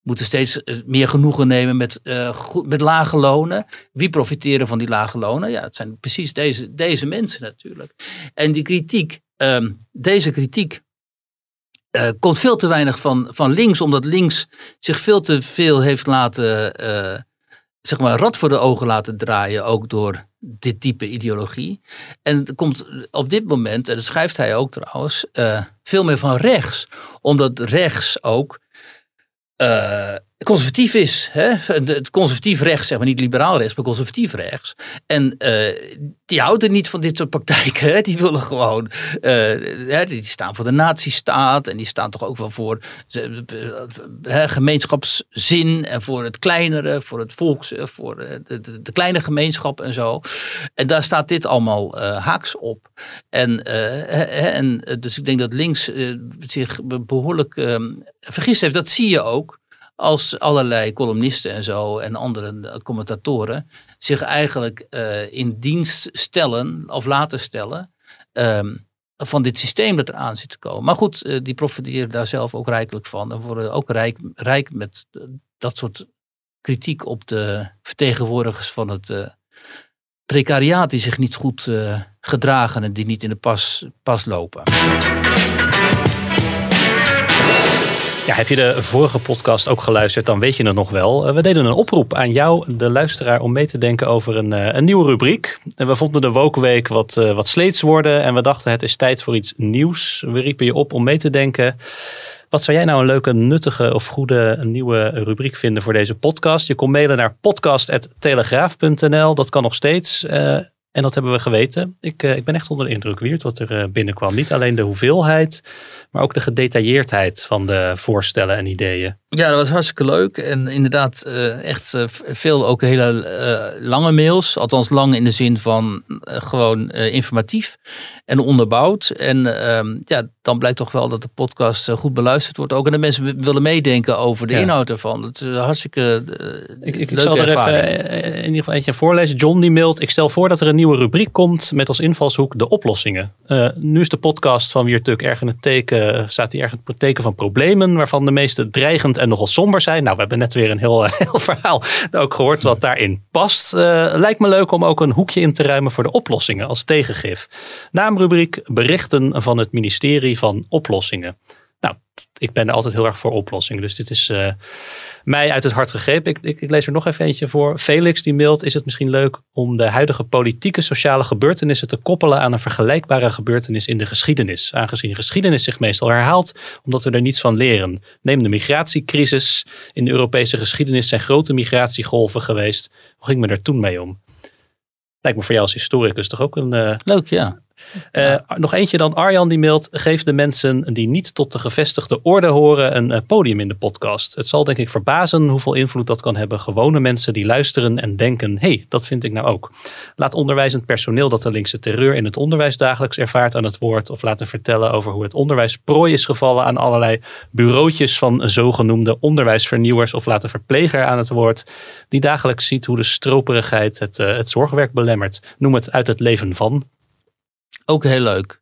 moeten steeds meer genoegen nemen met, uh, goed, met lage lonen. Wie profiteren van die lage lonen? Ja, het zijn precies deze, deze mensen natuurlijk. En die kritiek, um, deze kritiek uh, komt veel te weinig van, van links, omdat links zich veel te veel heeft laten, uh, zeg maar, rad voor de ogen laten draaien, ook door dit type ideologie. En het komt op dit moment, en dat schrijft hij ook trouwens, uh, veel meer van rechts. Omdat rechts ook Uh, conservatief is. Hè? Het conservatief rechts, zeg maar niet liberaal rechts, maar conservatief rechts. En uh, die houden niet van dit soort praktijken. Hè? Die willen gewoon, uh, die staan voor de nazistaat en die staan toch ook wel voor uh, uh, gemeenschapszin en voor het kleinere, voor het volks, uh, voor uh, de, de, de kleine gemeenschap en zo. En daar staat dit allemaal uh, haaks op. En, uh, en dus ik denk dat links uh, zich behoorlijk uh, vergist heeft. Dat zie je ook. Als allerlei columnisten en zo en andere commentatoren zich eigenlijk uh, in dienst stellen of laten stellen um, van dit systeem dat eraan zit te komen. Maar goed, uh, die profiteren daar zelf ook rijkelijk van en worden ook rijk, rijk met uh, dat soort kritiek op de vertegenwoordigers van het uh, precariaat die zich niet goed uh, gedragen en die niet in de pas, pas lopen. Ja, heb je de vorige podcast ook geluisterd, dan weet je het nog wel. We deden een oproep aan jou, de luisteraar, om mee te denken over een, een nieuwe rubriek. En we vonden de Woke Week wat, wat sleets worden en we dachten het is tijd voor iets nieuws. We riepen je op om mee te denken. Wat zou jij nou een leuke, nuttige of goede nieuwe rubriek vinden voor deze podcast? Je kon mailen naar podcast apenstaartje telegraaf punt n l. Dat kan nog steeds. Uh, En dat hebben we geweten. Ik, uh, ik ben echt onder de indruk, Wiert, wat er uh, binnenkwam. Niet alleen de hoeveelheid, maar ook de gedetailleerdheid van de voorstellen en ideeën. Ja, dat was hartstikke leuk. En inderdaad uh, echt uh, veel ook hele uh, lange mails. Althans lang in de zin van uh, gewoon uh, informatief en onderbouwd. En uh, ja, dan blijkt toch wel dat de podcast uh, goed beluisterd wordt ook. En de mensen willen meedenken over de ja. inhoud ervan. Het is hartstikke uh, Ik, ik, ik zal er ervaring. even uh, in ieder geval eentje voorlezen. John die mailt: ik stel voor dat er een nieuwe rubriek komt met als invalshoek de oplossingen. Uh, nu is de podcast van Wiert Tuck erg in het teken, staat hij erg in het teken van problemen, waarvan de meeste dreigend en nogal somber zijn. Nou, we hebben net weer een heel, heel verhaal ook gehoord wat daarin past. Uh, lijkt me leuk om ook een hoekje in te ruimen voor de oplossingen als tegengif. Naamrubriek berichten van het ministerie van Oplossingen. Nou, ik ben altijd heel erg voor oplossingen. Dus dit is uh, mij uit het hart gegrepen. Ik, ik, ik lees er nog even eentje voor. Felix die mailt: is het misschien leuk om de huidige politieke sociale gebeurtenissen te koppelen aan een vergelijkbare gebeurtenis in de geschiedenis? Aangezien de geschiedenis zich meestal herhaalt, omdat we er niets van leren. Neem de migratiecrisis. In de Europese geschiedenis zijn grote migratiegolven geweest. Hoe ging men er toen mee om? Lijkt me voor jou als historicus toch ook een... Uh, leuk, ja. Uh, ja. Nog eentje dan. Arjan die mailt: geef de mensen die niet tot de gevestigde orde horen een uh, podium in de podcast. Het zal denk ik verbazen hoeveel invloed dat kan hebben. Gewone mensen die luisteren en denken: hé, hey, dat vind ik nou ook. Laat onderwijzend personeel dat de linkse terreur in het onderwijs dagelijks ervaart aan het woord. Of laten vertellen over hoe het onderwijs prooi is gevallen aan allerlei bureautjes van zogenoemde onderwijsvernieuwers. Of laat de verpleger aan het woord die dagelijks ziet hoe de stroperigheid het, uh, het zorgwerk belemmert. Noem het uit het leven van. Ook heel leuk.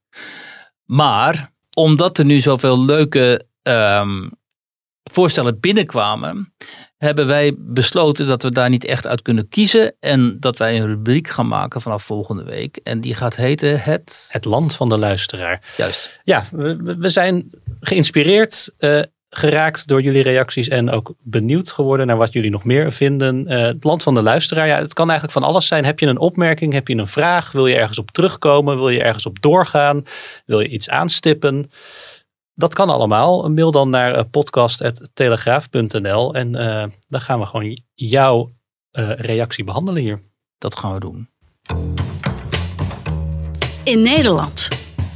Maar omdat er nu zoveel leuke um, voorstellen binnenkwamen, hebben wij besloten dat we daar niet echt uit kunnen kiezen. En dat wij een rubriek gaan maken vanaf volgende week. En die gaat heten het... Het land van de luisteraar. Juist. Ja, we, we zijn geïnspireerd... Uh, geraakt door jullie reacties en ook benieuwd geworden naar wat jullie nog meer vinden. Uh, het land van de luisteraar, ja, het kan eigenlijk van alles zijn. Heb je een opmerking, heb je een vraag, wil je ergens op terugkomen, wil je ergens op doorgaan, wil je iets aanstippen? Dat kan allemaal. Mail dan naar uh, podcast apenstaartje telegraaf punt n l en uh, dan gaan we gewoon jouw uh, reactie behandelen hier. Dat gaan we doen. In Nederland.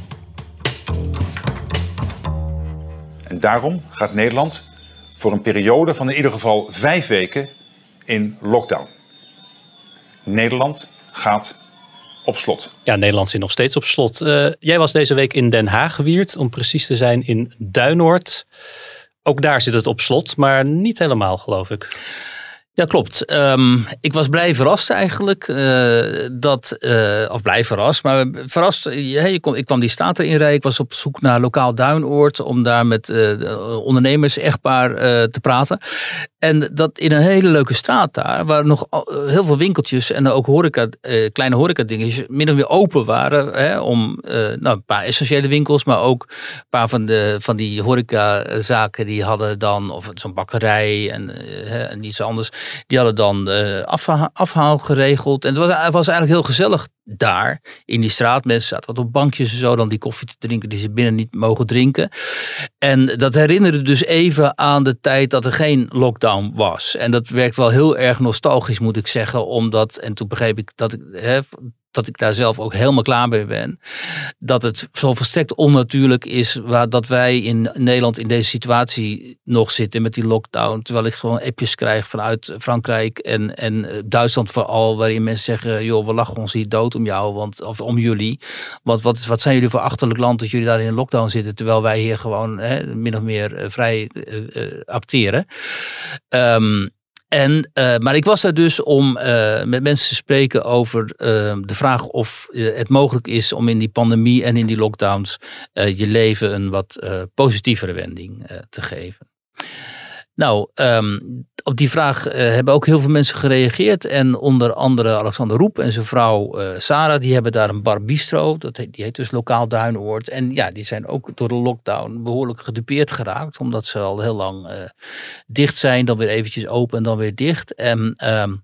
En daarom gaat Nederland voor een periode van in ieder geval vijf weken in lockdown. Nederland gaat op slot. Ja, Nederland zit nog steeds op slot. Uh, jij was deze week in Den Haag, Wiert, om precies te zijn in Duinoord. Ook daar zit het op slot, maar niet helemaal, geloof ik. Ja, klopt. Um, ik was blij verrast eigenlijk. Uh, dat, uh, of blij verrast, maar verrast. Ja, je kom, ik kwam die straat erin rijden. Ik was op zoek naar lokaal duinoord om daar met uh, ondernemers, echtpaar uh, te praten. En dat in een hele leuke straat daar, waar nog heel veel winkeltjes en ook horeca, uh, kleine horeca dingetjes min of meer open waren. Hè, om uh, nou, een paar essentiële winkels, maar ook een paar van, de, van die horecazaken die hadden dan, of zo'n bakkerij en, uh, en iets anders. Die hadden dan uh, afha- afhaal geregeld. En het was, het was eigenlijk heel gezellig daar in die straat. Mensen zaten wat op bankjes en zo dan die koffie te drinken die ze binnen niet mogen drinken. En dat herinnerde dus even aan de tijd dat er geen lockdown was. En dat werkt wel heel erg nostalgisch, moet ik zeggen. Omdat, en toen begreep ik dat ik... Hè, dat ik daar zelf ook helemaal klaar mee ben. Dat het zo volstrekt onnatuurlijk is waar, dat wij in Nederland in deze situatie nog zitten met die lockdown. Terwijl ik gewoon appjes krijg vanuit Frankrijk en, en Duitsland vooral. Waarin mensen zeggen, joh, we lachen ons hier dood om jou. Want, of om jullie. Want wat, wat zijn jullie voor achterlijk land dat jullie daar in een lockdown zitten. Terwijl wij hier gewoon hè, min of meer uh, vrij uh, uh, acteren. Um, En, uh, maar ik was daar dus om uh, met mensen te spreken over uh, de vraag of uh, het mogelijk is om in die pandemie en in die lockdowns uh, je leven een wat uh, positievere wending uh, te geven. Nou, um, op die vraag uh, hebben ook heel veel mensen gereageerd. En onder andere Alexander Roep en zijn vrouw uh, Sarah, die hebben daar een bar bistro. Dat heet, die heet dus Lokaal Duinoord. En ja, die zijn ook door de lockdown behoorlijk gedupeerd geraakt. Omdat ze al heel lang uh, dicht zijn, dan weer eventjes open en dan weer dicht. En um,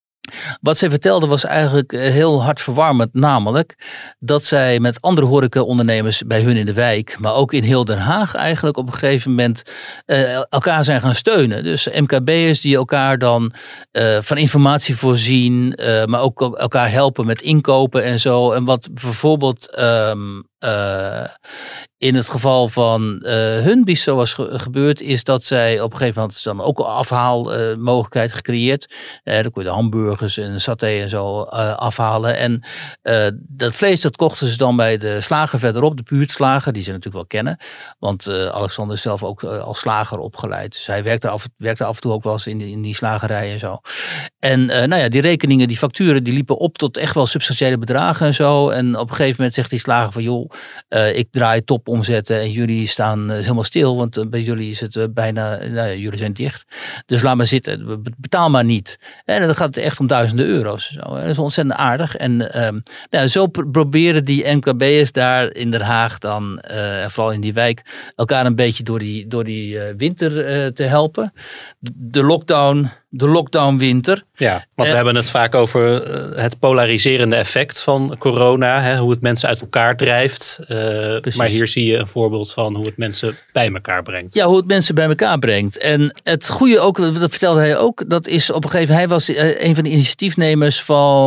wat zij vertelde was eigenlijk heel hartverwarmend, namelijk dat zij met andere horecaondernemers bij hun in de wijk, maar ook in heel Den Haag eigenlijk op een gegeven moment uh, elkaar zijn gaan steunen. Dus M K B'ers die elkaar dan uh, van informatie voorzien, uh, maar ook elkaar helpen met inkopen en zo. En wat bijvoorbeeld um, uh, in het geval van uh, hun bistro was ge- gebeurd, is dat zij op een gegeven moment dan ook een afhaalmogelijkheid uh, gecreëerd. Uh, dan kon je de hamburgers en saté en zo uh, afhalen. En uh, dat vlees dat kochten ze dan bij de slager verderop, de buurtslager, die ze natuurlijk wel kennen. Want uh, Alexander is zelf ook uh, als slager opgeleid. Dus hij werkte af, werkte af en toe ook wel eens in die, in die slagerij en zo. En uh, nou ja, die rekeningen, die facturen, die liepen op tot echt wel substantiële bedragen en zo. En op een gegeven moment zegt die slager van, joh, uh, ik draai top omzetten en jullie staan uh, helemaal stil, want uh, bij jullie is het uh, bijna, nou ja, jullie zijn dicht. Dus laat maar zitten, betaal maar niet. En dan gaat het echt om duizenden euro's. Zo. Dat is ontzettend aardig. En um, nou, zo pr- proberen die M K B'ers daar in Den Haag dan, uh, en vooral in die wijk, elkaar een beetje door die, door die uh, winter uh, te helpen. De, de lockdown, de lockdown winter. Ja, want we uh, hebben het vaak over uh, het polariserende effect van corona. Hè, hoe het mensen uit elkaar drijft. Uh, maar hier zie je een voorbeeld van hoe het mensen bij elkaar brengt. Ja, hoe het mensen bij elkaar brengt. En het goede ook, dat vertelde hij ook, dat is op een gegeven moment, hij was uh, een van de initiatiefnemers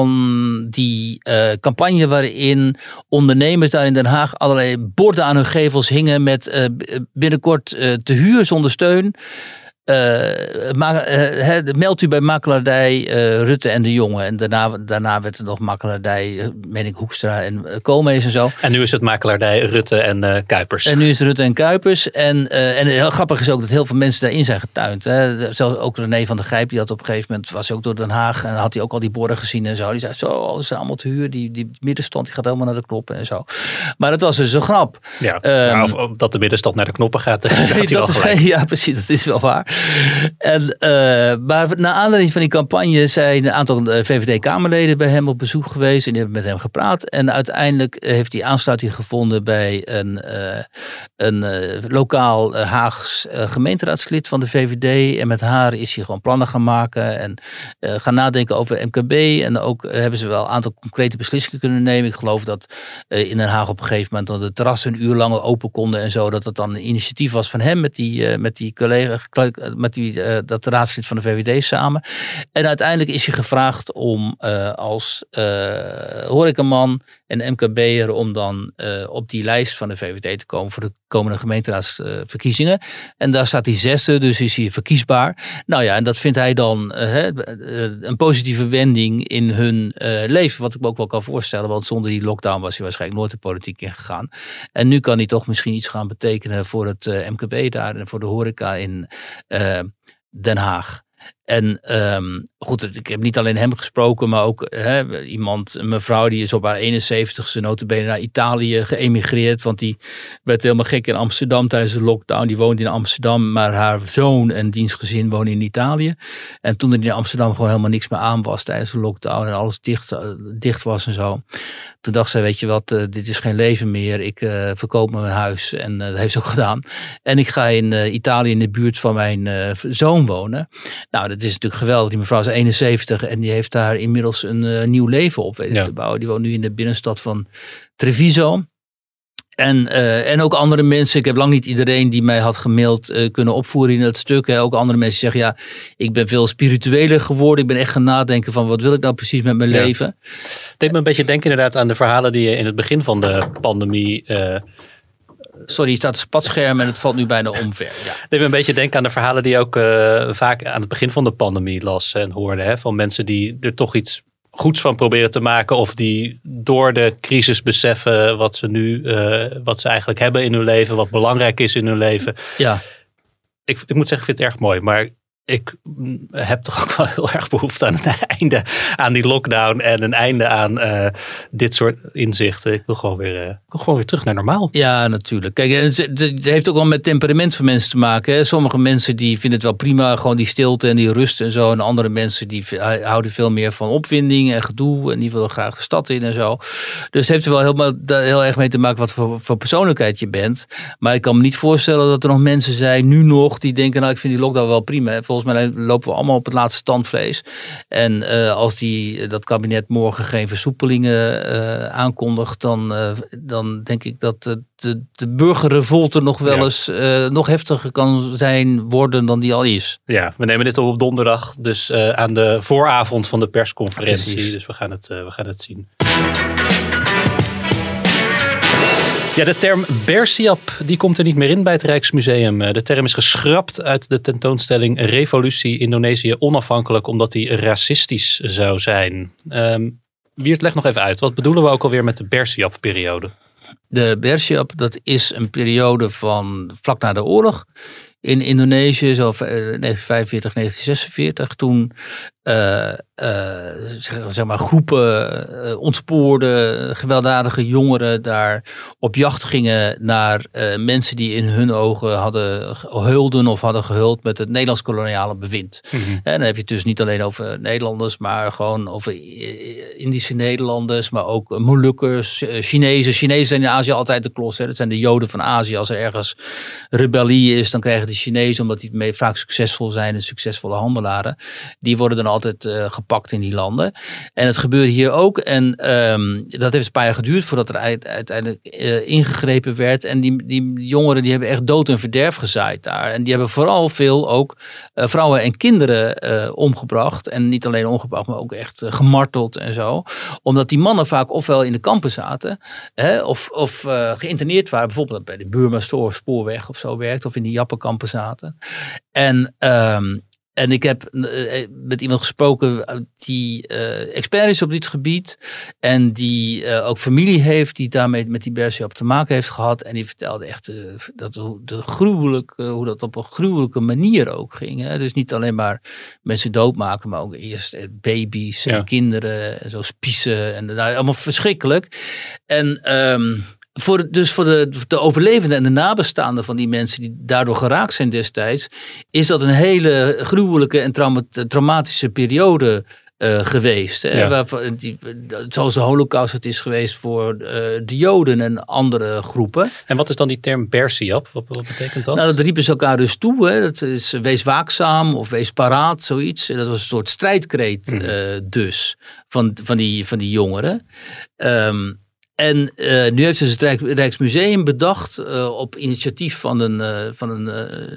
van die uh, campagne waarin ondernemers daar in Den Haag allerlei borden aan hun gevels hingen met uh, binnenkort uh, te huur zonder steun. Uh, ma- uh, he, meldt u bij makelaardij uh, Rutte en de Jonge. En daarna, daarna werd er nog makelaardij, uh, meen ik, Hoekstra en uh, Koolmees en zo. En nu is het makelaardij Rutte en uh, Kuipers. En nu is het Rutte en Kuipers. En, uh, en heel grappig is ook dat heel veel mensen daarin zijn getuind. Hè. Zelfs ook René van der Gijp, die had op een gegeven moment, was ook door Den Haag. En had hij ook al die borden gezien en zo. Die zei, zo, ze zijn allemaal te huur. Die, die middenstand die gaat helemaal naar de knoppen en zo. Maar dat was dus een grap. Ja, um, ja of, of dat de middenstand naar de knoppen gaat. Dat dat wel is geen, ja, precies. Dat is wel waar. En, uh, maar naar aanleiding van die campagne zijn een aantal V V D-Kamerleden bij hem op bezoek geweest. En die hebben met hem gepraat. En uiteindelijk heeft hij aansluiting gevonden bij een, uh, een uh, lokaal uh, Haags uh, gemeenteraadslid van de V V D. En met haar is hij gewoon plannen gaan maken. En uh, gaan nadenken over M K B. En ook uh, hebben ze wel een aantal concrete beslissingen kunnen nemen. Ik geloof dat uh, in Den Haag op een gegeven moment dan de terrassen een uur langer open konden en zo. Dat dat dan een initiatief was van hem met die, uh, met die collega, met die Uh, dat raadslid van de V V D samen. En uiteindelijk is hij gevraagd om uh, als uh, horecaman en M K B'er om dan uh, op die lijst van de V V D te komen voor de komende gemeenteraadsverkiezingen. Uh, en daar staat hij zesde, dus is hij verkiesbaar. Nou ja, en dat vindt hij dan uh, uh, een positieve wending in hun uh, leven, wat ik me ook wel kan voorstellen, want zonder die lockdown was hij waarschijnlijk nooit de politiek ingegaan. En nu kan hij toch misschien iets gaan betekenen voor het uh, M K B daar en voor de horeca in uh, Den Haag. En um, goed, ik heb niet alleen hem gesproken, maar ook hè, iemand, een mevrouw die is op haar eenenzeventigste notabene naar Italië geëmigreerd. Want die werd helemaal gek in Amsterdam tijdens de lockdown. Die woonde in Amsterdam, maar haar zoon en dienstgezin wonen in Italië. En toen er in Amsterdam gewoon helemaal niks meer aan was tijdens de lockdown en alles dicht, uh, dicht was en zo. Toen dacht zij, weet je wat, uh, dit is geen leven meer. Ik uh, verkoop mijn huis en uh, dat heeft ze ook gedaan. En ik ga in uh, Italië in de buurt van mijn uh, zoon wonen. Nou, dat is natuurlijk geweldig. Die mevrouw is eenenzeventig en die heeft daar inmiddels een uh, nieuw leven op weten ja. te bouwen. Die woont nu in de binnenstad van Treviso. En, uh, en ook andere mensen, ik heb lang niet iedereen die mij had gemaild uh, kunnen opvoeren in het stuk. Hè. Ook andere mensen zeggen, ja, ik ben veel spiritueler geworden. Ik ben echt gaan nadenken van, wat wil ik nou precies met mijn ja. leven? Het deed me een beetje denken inderdaad aan de verhalen die je in het begin van de pandemie... Uh, Sorry, je staat een spatscherm en het valt nu bijna omver. Ja. Het deed me een beetje denken aan de verhalen die je ook uh, vaak aan het begin van de pandemie las en hoorde. Hè, van mensen die er toch iets goeds van proberen te maken of die door de crisis beseffen wat ze nu, uh, wat ze eigenlijk hebben in hun leven, wat belangrijk is in hun leven. Ja. Ik, ik moet zeggen, ik vind het erg mooi, maar ik heb toch ook wel heel erg behoefte aan een einde aan die lockdown en een einde aan uh, dit soort inzichten. Ik wil gewoon weer, uh, ik wil gewoon weer terug naar normaal. Ja, natuurlijk. Kijk, het heeft ook wel met temperament van mensen te maken. Hè. Sommige mensen die vinden het wel prima, gewoon die stilte en die rust en zo. En andere mensen die houden veel meer van opwinding en gedoe en die willen graag de stad in en zo. Dus het heeft er wel heel, heel erg mee te maken wat voor, voor persoonlijkheid je bent. Maar ik kan me niet voorstellen dat er nog mensen zijn, nu nog, die denken, nou, ik vind die lockdown wel prima. Volgens mij lopen we allemaal op het laatste tandvlees. En uh, als die, dat kabinet morgen geen versoepelingen uh, aankondigt, dan, uh, dan denk ik dat de, de, de burgerrevolte nog wel ja. eens uh, nog heftiger kan zijn worden dan die al is. Ja, we nemen dit op op donderdag, dus uh, aan de vooravond van de persconferentie. Precies. Dus we gaan het, uh, we gaan het zien. Ja, de term Bersiap die komt er niet meer in bij het Rijksmuseum. De term is geschrapt uit de tentoonstelling Revolutie Indonesië onafhankelijk omdat die racistisch zou zijn. Um, Wiert, leg nog even uit. Wat bedoelen we ook alweer met de Bersiap-periode? De Bersiap, dat is een periode van vlak na de oorlog in Indonesië, zo negentien vijfenveertig, negentien zesenveertig, toen uh, uh, zeg maar groepen uh, ontspoorde, gewelddadige jongeren daar op jacht gingen naar uh, mensen die in hun ogen hadden gehulden of hadden gehuld met het Nederlands koloniale bewind. Mm-hmm. En dan heb je het dus niet alleen over Nederlanders, maar gewoon over Indische Nederlanders, maar ook Molukkers, Chinezen. Chinezen zijn in Azië altijd de klos. Hè. Dat zijn de Joden van Azië. Als er ergens rebellie is, dan krijgen de Chinezen, omdat die mee vaak succesvol zijn en succesvolle handelaren, die worden dan altijd uh, gepakt in die landen. En het gebeurde hier ook. En um, dat heeft een paar jaar geduurd voordat er uiteindelijk uh, ingegrepen werd. En die, die jongeren die hebben echt dood en verderf gezaaid daar. En die hebben vooral veel ook uh, vrouwen en kinderen uh, omgebracht. En niet alleen omgebracht, maar ook echt uh, gemarteld en zo. Omdat die mannen vaak ofwel in de kampen zaten, hè, of, of uh, geïnterneerd waren. Bijvoorbeeld bij de Burma spoorweg of zo werkt. Of in die Jappenkampen zaten. En um, En ik heb met iemand gesproken die uh, expert is op dit gebied. En die uh, ook familie heeft die daarmee met die Bersiap te maken heeft gehad. En die vertelde echt uh, dat de gruwelijk, uh, hoe dat op een gruwelijke manier ook ging. Hè? Dus niet alleen maar mensen doodmaken, maar ook eerst baby's en ja. kinderen. En zo spiezen. En nou, allemaal verschrikkelijk. En Um, Voor, dus voor de, de overlevenden en de nabestaanden van die mensen die daardoor geraakt zijn destijds, is dat een hele gruwelijke en trauma, traumatische periode uh, geweest. Hè? Ja. Waarvan die, zoals de Holocaust het is geweest voor uh, de Joden en andere groepen. En wat is dan die term Bersiap? Wat, wat betekent dat? Nou, dat riepen ze elkaar dus toe. Hè? Dat is wees waakzaam of wees paraat, zoiets. En dat was een soort strijdkreet mm. uh, dus van, van, die, van die jongeren. Um, En uh, nu heeft dus het Rijk, Rijksmuseum bedacht, uh, op initiatief van een, uh, van een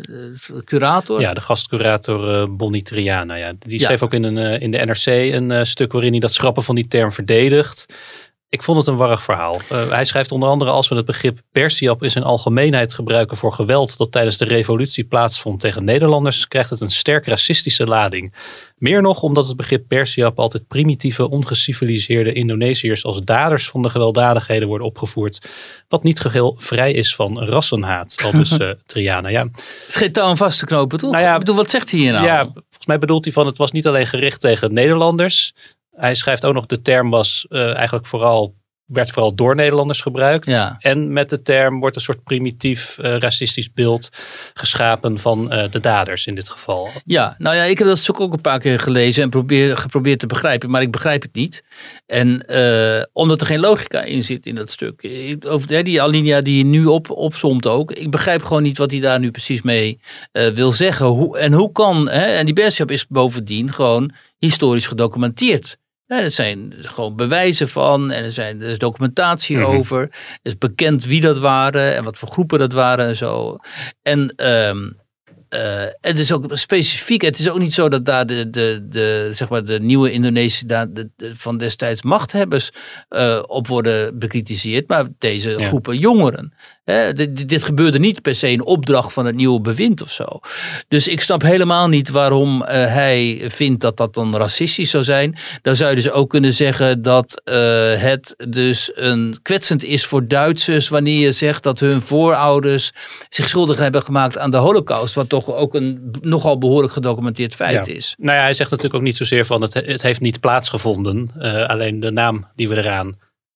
uh, curator. Ja, de gastcurator uh, Bonnie Triana. Ja. Die schreef ja. ook in, een, uh, in de N R C een uh, stuk waarin hij dat schrappen van die term verdedigt. Ik vond het een warrig verhaal. Uh, hij schrijft onder andere: als we het begrip Bersiap in zijn algemeenheid gebruiken voor geweld dat tijdens de revolutie plaatsvond tegen Nederlanders, krijgt het een sterk racistische lading. Meer nog omdat het begrip Bersiap altijd primitieve, ongeciviliseerde Indonesiërs als daders van de gewelddadigheden worden opgevoerd, wat niet geheel vrij is van rassenhaat. Al dus uh, Triana. Ja. Het is geen touw aan vast te knopen, toch? Nou ja, ik bedoel, wat zegt hij hier nou? Ja, volgens mij bedoelt hij van: het was niet alleen gericht tegen Nederlanders. Hij schrijft ook nog, de term was uh, eigenlijk vooral, werd vooral door Nederlanders gebruikt. Ja. En met de term wordt een soort primitief uh, racistisch beeld geschapen van uh, de daders in dit geval. Ja, nou ja, ik heb dat ook een paar keer gelezen en probeer, geprobeerd te begrijpen, maar ik begrijp het niet. En uh, omdat er geen logica in zit in dat stuk. Over die alinea die je nu op, opzomt ook. Ik begrijp gewoon niet wat hij daar nu precies mee uh, wil zeggen. Hoe, en hoe kan, hè, en die Bersiap is bovendien gewoon historisch gedocumenteerd. Ja, er zijn gewoon bewijzen van en er, zijn, er is documentatie mm-hmm. over. Het is bekend wie dat waren en wat voor groepen dat waren en zo. En um, uh, het is ook specifiek. Het is ook niet zo dat daar de, de, de, zeg maar de nieuwe Indonesië de, de, van destijds machthebbers uh, op worden bekritiseerd, maar deze ja. groepen jongeren. He, dit, dit gebeurde niet per se in opdracht van het nieuwe bewind of zo. Dus ik snap helemaal niet waarom uh, hij vindt dat dat dan racistisch zou zijn. Dan zou je dus ook kunnen zeggen dat uh, het dus een kwetsend is voor Duitsers wanneer je zegt dat hun voorouders zich schuldig hebben gemaakt aan de Holocaust, wat toch ook een nogal behoorlijk gedocumenteerd feit ja. is. Nou ja, hij zegt natuurlijk ook niet zozeer van het, het heeft niet plaatsgevonden. Uh, alleen de naam die we eraan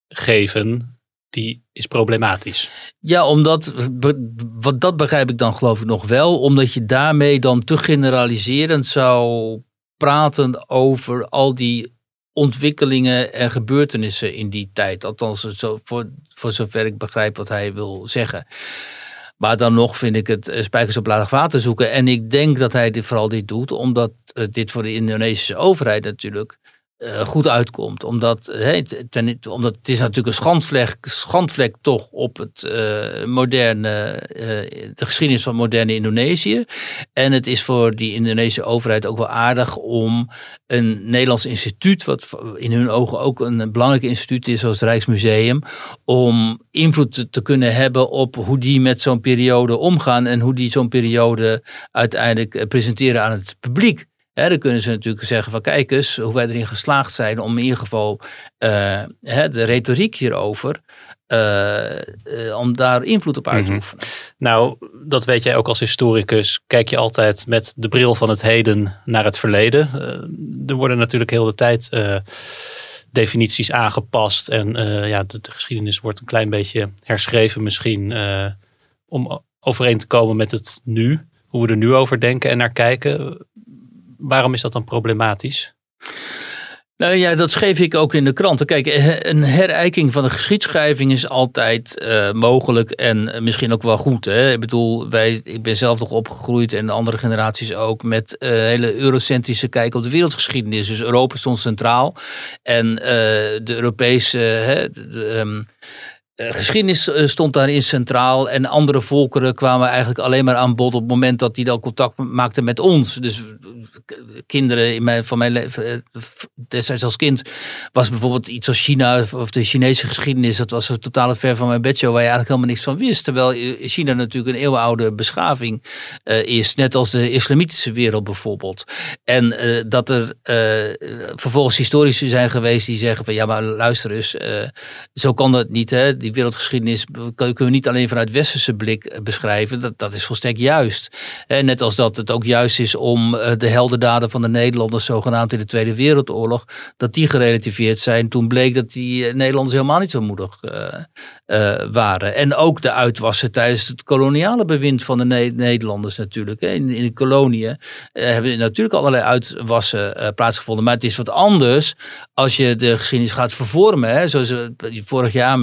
geven, die is problematisch. Ja, omdat, wat dat begrijp ik dan geloof ik nog wel, omdat je daarmee dan te generaliserend zou praten over al die ontwikkelingen en gebeurtenissen in die tijd. Althans, zo, voor, voor zover ik begrijp wat hij wil zeggen. Maar dan nog vind ik het spijkers op laag water zoeken. En ik denk dat hij dit, vooral dit doet, omdat uh, dit voor de Indonesische overheid natuurlijk Uh, goed uitkomt. Omdat, he, ten, omdat het is natuurlijk een schandvlek, schandvlek toch op het uh, moderne, uh, de geschiedenis van moderne Indonesië. En het is voor die Indonesische overheid ook wel aardig om een Nederlands instituut, wat in hun ogen ook een belangrijk instituut is, zoals het Rijksmuseum, om invloed te, te kunnen hebben op hoe die met zo'n periode omgaan en hoe die zo'n periode uiteindelijk presenteren aan het publiek. Ja, dan kunnen ze natuurlijk zeggen van kijk eens hoe wij erin geslaagd zijn om in ieder geval uh, hè, de retoriek hierover, uh, uh, om daar invloed op uit te oefenen. Mm-hmm. Nou, dat weet jij ook als historicus. Kijk je altijd met de bril van het heden naar het verleden. Uh, er worden natuurlijk heel de tijd uh, definities aangepast en uh, ja, de, de geschiedenis wordt een klein beetje herschreven misschien uh, om overeen te komen met het nu. Hoe we er nu over denken en naar kijken. Waarom is dat dan problematisch? Nou ja, dat schreef ik ook in de kranten. Kijk, een herijking van de geschiedschrijving is altijd uh, mogelijk en misschien ook wel goed. Hè? Ik bedoel, wij, ik ben zelf nog opgegroeid en de andere generaties ook met uh, hele eurocentrische kijk op de wereldgeschiedenis. Dus Europa stond centraal en uh, de Europese uh, de, um, Uh, geschiedenis uh, stond daarin centraal en andere volkeren kwamen eigenlijk alleen maar aan bod op het moment dat die dan contact maakten met ons. Dus uh, kinderen in mijn, van mijn leven, uh, destijds als kind was bijvoorbeeld iets als China of de Chinese geschiedenis, dat was een totale ver van mijn bedshow waar je eigenlijk helemaal niks van wist. Terwijl China natuurlijk een eeuwenoude beschaving uh, is, net als de islamitische wereld bijvoorbeeld. En uh, dat er uh, vervolgens historici zijn geweest die zeggen van ja maar luister eens, uh, zo kan dat niet hè. Die wereldgeschiedenis kunnen we niet alleen vanuit westerse blik beschrijven. Dat, dat is volstrekt juist. En net als dat het ook juist is om de heldendaden van de Nederlanders zogenaamd in de Tweede Wereldoorlog, dat die gerelativeerd zijn. Toen bleek dat die Nederlanders helemaal niet zo moedig uh, uh, waren. En ook de uitwassen tijdens het koloniale bewind van de ne- Nederlanders natuurlijk. In, in de koloniën uh, hebben natuurlijk allerlei uitwassen uh, plaatsgevonden. Maar het is wat anders als je de geschiedenis gaat vervormen. Hè? Zoals uh, vorig jaar meen ik.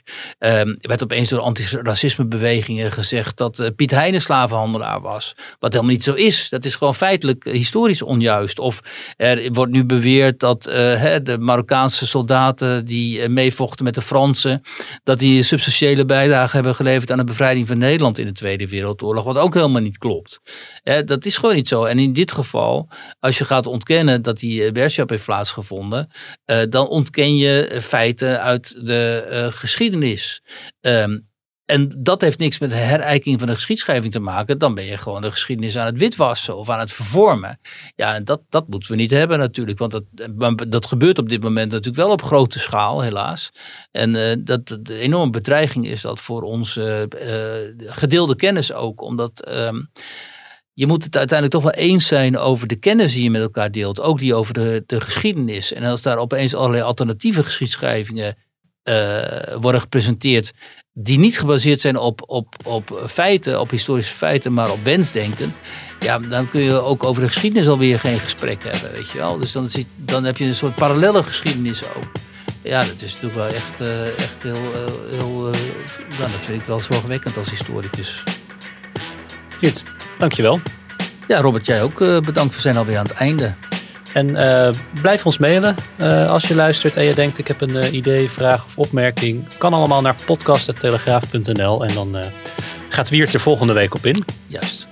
Um, er werd opeens door antiracismebewegingen gezegd dat uh, Piet Hein een slavenhandelaar was. Wat helemaal niet zo is. Dat is gewoon feitelijk uh, historisch onjuist. Of er wordt nu beweerd dat uh, hè, de Marokkaanse soldaten die uh, meevochten met de Fransen, dat die een substantiële bijdrage hebben geleverd aan de bevrijding van Nederland in de Tweede Wereldoorlog. Wat ook helemaal niet klopt. Uh, dat is gewoon niet zo. En in dit geval, als je gaat ontkennen dat die uh, Bergschap heeft plaatsgevonden, uh, dan ontken je feiten uit de uh, geschiedenis. Um, En dat heeft niks met de herijking van de geschiedschrijving te maken. Dan ben je gewoon de geschiedenis aan het witwassen of aan het vervormen. Ja, en dat, dat moeten we niet hebben natuurlijk. Want dat, dat gebeurt op dit moment natuurlijk wel op grote schaal, helaas. En uh, dat de enorme bedreiging is dat voor onze uh, gedeelde kennis ook. Omdat um, je moet het uiteindelijk toch wel eens zijn over de kennis die je met elkaar deelt. Ook die over de, de geschiedenis. En als daar opeens allerlei alternatieve geschiedschrijvingen uh, worden gepresenteerd, die niet gebaseerd zijn op, op, op feiten, op historische feiten, maar op wensdenken. Ja, dan kun je ook over de geschiedenis alweer geen gesprek hebben, weet je wel. Dus dan, zit, dan heb je een soort parallelle geschiedenis ook. Ja, dat is natuurlijk wel echt, uh, echt heel, heel, heel uh, nou, dat vind ik wel zorgwekkend als historicus. Goed, dankjewel. Ja, Robert, jij ook uh, bedankt. We zijn alweer aan het einde. En uh, blijf ons mailen uh, als je luistert en je denkt ik heb een uh, idee, vraag of opmerking. Het kan allemaal naar podcast punt telegraaf punt n l en dan uh, gaat Wiert er volgende week op in. Juist.